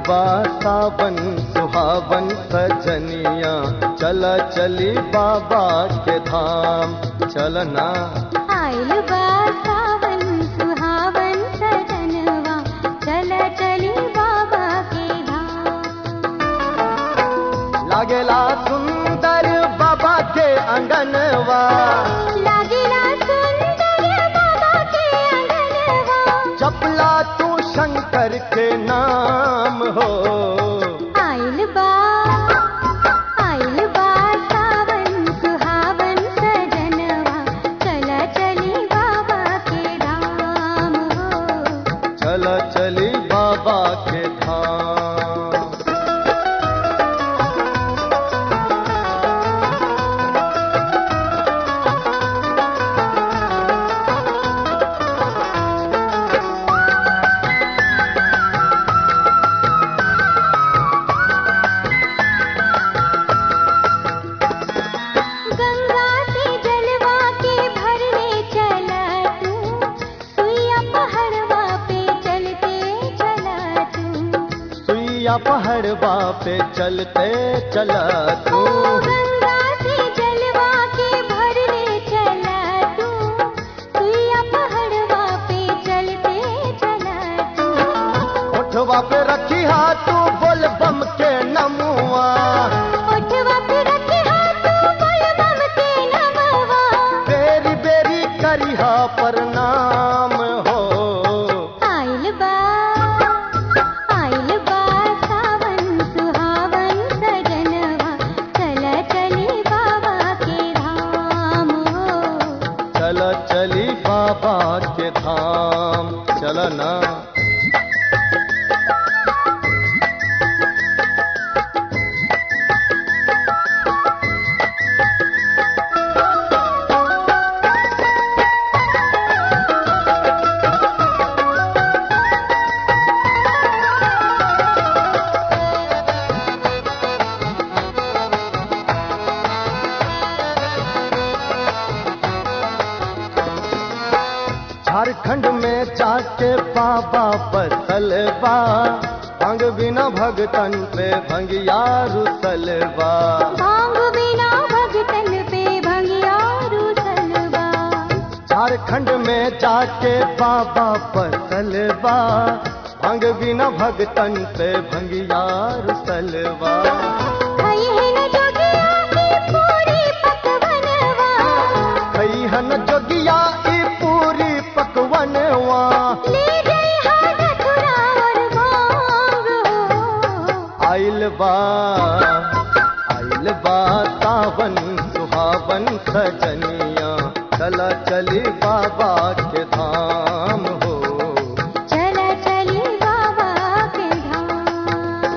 बा सावन सुहावन सजनिया, चला चली बाबा के धाम चलना। आइल बा सावन सुहावन सजनवा, चला चली बाबा के धाम। लागेला सुंदर बाबा के अंगनवा, लागेला सुंदर बाबा के अंगनवा, जपला तू शंकर के नाम हो। आइल बा सावन सुहावन सजनवा, चला चली बाबा के धाम हो। चला चली बाबा के धाम। गंगा से जलवा के भरने चला तू, सुइया पहाड़वा पे चलते चला तू। सुइया पहाड़वा पे चलते चला तू। गंगा से जलवा के भरने चला तू, सुइया पहाड़वा पे चलते चला तू। उठवा पे रखी हाथ तू बोल बम के नमुआ, ओठवा पे रखे हाथ बोल बम के नमवा। बेरी बेरी करिहा प्रणाम हो। आइल बा सावन सुहावन सजनवा, चला चली बाबा के धाम हो। चला चली बाबा के धाम चलना। झारखंड में जाके बाबा बसलबा, भांग बिना भगतन पे भंगिया रुसलबा। भांग बिना भगतन पे भंगिया रुसलबा। झारखंड में जाके बाबा बसलबा, भांग बिना भगतन पे भंगिया रुसलबा। खई है न जोगिया की पूरी पकवनवा, खई हन जोगिया ई पूरी पकवनवा। ले गई हा धतुरा और भांग हो। आइल बा सावन सुहावन सजनिया, चला चली बाबा के धाम हो। चला चली बाबा के धाम।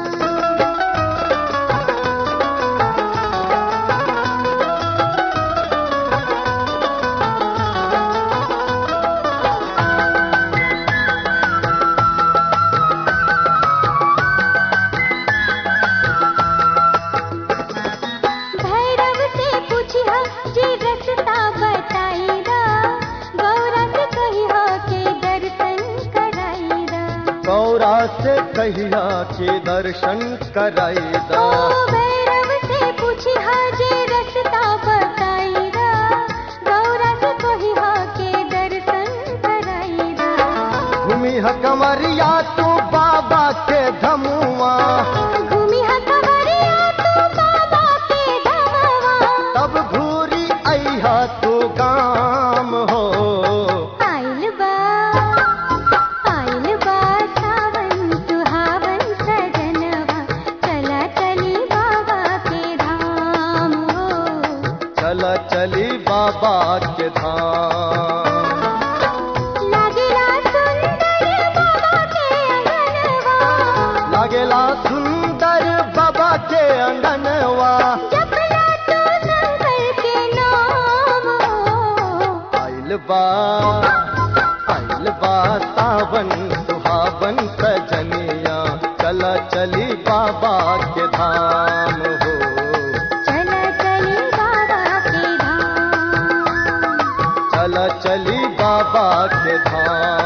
भैरव से पूछिहा जे रस्ता बताईदा, गौरा से कहिहा के दर्शन कराईदा। गौरा से कहिया के दर्शन कराईदा। ओ भैरव से पूछिहा जे रस्ता बताईदा, गौरा से कहिहा के दर्शन कराईदा। घूमी ह कमरिया तू बाबा के धमुआ, घूमी हा कंवरिया तू बाबा के धमवा। तब घूरी अइहा तू गाम हो। आइल बा सावन सुहावन सजनवा, चला चली बाबा के धाम हो। चला चली बाबा के धाम। लागेला सुंदर बाबा के अंगनवा, लागेला सुंदर बाबा के अंगनवा। जपला तू शंकर के नाम हो। आइल बा सावन सुहावन सजनिया, चला चली बाबा के धाम हो। चला चली बाबा के धाम। चला चली बाबा के धाम।